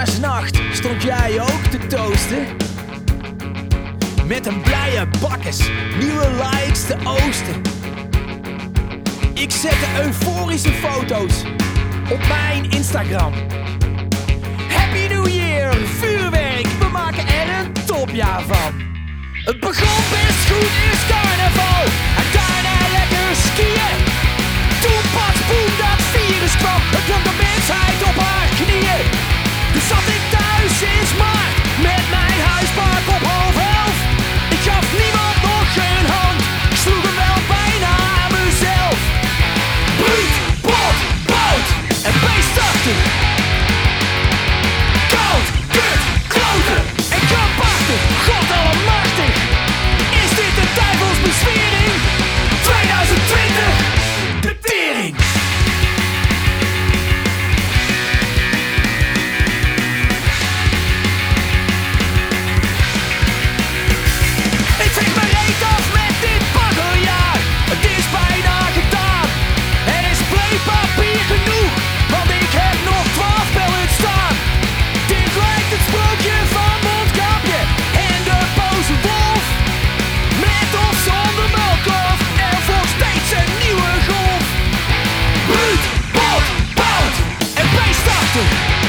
Nieuwjaarsnacht stond jij ook te toosten. Met een blije bakkes, nieuwe likes te oosten. Ik zette euforische foto's op mijn Instagram. Happy New Year, vuurwerk, we maken er een topjaar van. Het begon best goed, eerst carnaval en daarna lekker skiën. Toen pas boem, dat virus kwam, het kwam de mensheid op haar knieën. Dus zat ik thuis in maart met mijn huispark op 11:30. Ik gaf niemand nog een hand, ik sloeg hem wel bijna aan mezelf. Bruut, bot, bout en beestachtig. Koud, kut, kloten en krampachtig, God allemachtig. Is dit de duivelsbezwering? 2020, de tering. Ik veeg mijn reet af met dit baggerjaar. Het is bijna gedaan. Er is pleepapier genoeg, want ik heb nog 12 pellets staan. Dit lijkt het sprookje van Mondkapje en de boze wolf. Met of zonder melkhof, er volgt steeds een nieuwe golf. Bruut, bot, bout en beestachtig.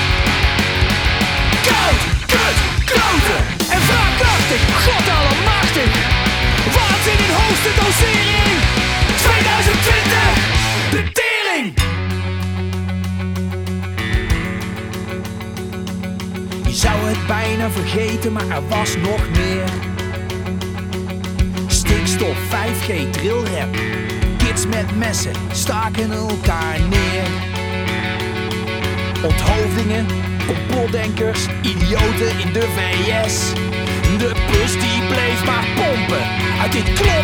Koud, kut, kloten en wraakachtig, God allemachtig. Waanzin in hoogste dosering, 2020, de tering. Je zou het bijna vergeten, maar er was nog meer. Stikstof, 5G, drillrap. Kids met messen staken elkaar neer. Onthoofdingen, complotdenkers, idioten in de VS. De bus die bleef maar pompen uit dit klok.